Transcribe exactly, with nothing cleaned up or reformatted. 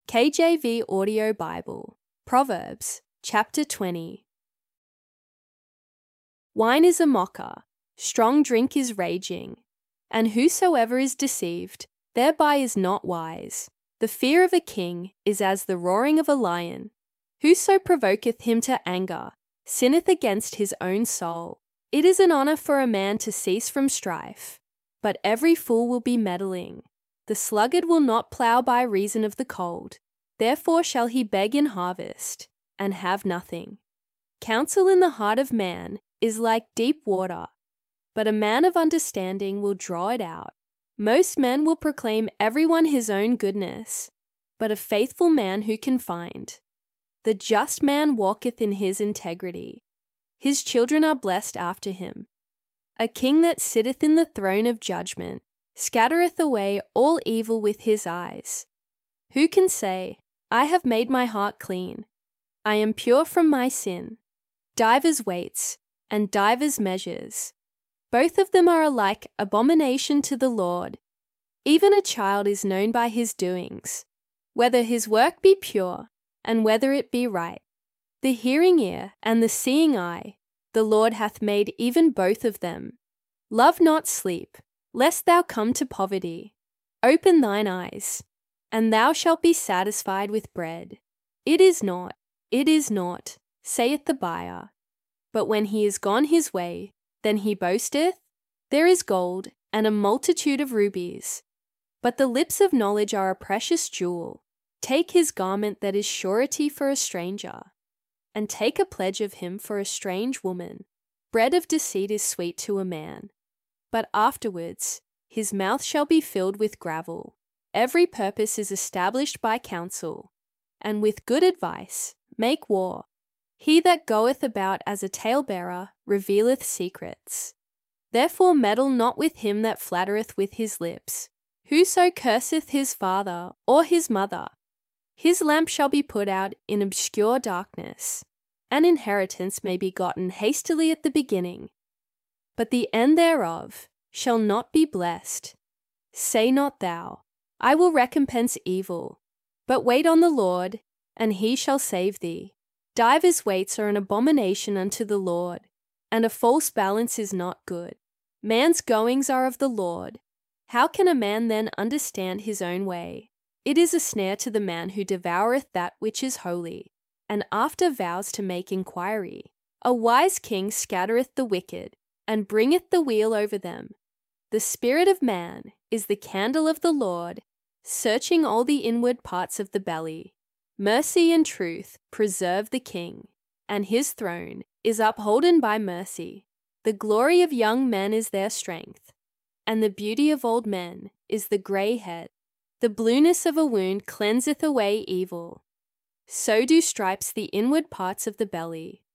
K J V Audio Bible, Proverbs, chapter twenty. Wine is a mocker, strong drink is raging, and whosoever is deceived, thereby is not wise. The fear of a king is as the roaring of a lion. Whoso provoketh him to anger sinneth against his own soul. It is an honour for a man to cease from strife, but every fool will be meddling. The sluggard will not plough by reason of the cold, therefore shall he beg in harvest, and have nothing. Counsel in the heart of man is like deep water, but a man of understanding will draw it out. Most men will proclaim everyone his own goodness, but a faithful man who can find? The just man walketh in his integrity. His children are blessed after him. A king that sitteth in the throne of judgment scattereth away all evil with his eyes. Who can say, I have made my heart clean, I am pure from my sin? Divers weights and divers measures, both of them are alike abomination to the Lord. Even a child is known by his doings, whether his work be pure, and whether it be right. The hearing ear and the seeing eye, the Lord hath made even both of them. Love not sleep, lest thou come to poverty. Open thine eyes, and thou shalt be satisfied with bread. It is naught, it is naught, saith the buyer. But when he is gone his way, then he boasteth, there is gold and a multitude of rubies. But the lips of knowledge are a precious jewel. Take his garment that is surety for a stranger, and take a pledge of him for a strange woman. Bread of deceit is sweet to a man, but afterwards his mouth shall be filled with gravel. Every purpose is established by counsel, and with good advice make war. He that goeth about as a talebearer revealeth secrets. Therefore meddle not with him that flattereth with his lips. Whoso curseth his father or his mother, his lamp shall be put out in obscure darkness. An inheritance may be gotten hastily at the beginning, but the end thereof shall not be blessed. Say not thou, I will recompense evil, but wait on the Lord, and he shall save thee. Divers weights are an abomination unto the Lord, and a false balance is not good. Man's goings are of the Lord. How can a man then understand his own way? It is a snare to the man who devoureth that which is holy, and after vows to make inquiry. A wise king scattereth the wicked, and bringeth the wheel over them. The spirit of man is the candle of the Lord, searching all the inward parts of the belly. Mercy and truth preserve the king, and his throne is upholden by mercy. The glory of young men is their strength, and the beauty of old men is the grey head. The blueness of a wound cleanseth away evil. So do stripes the inward parts of the belly.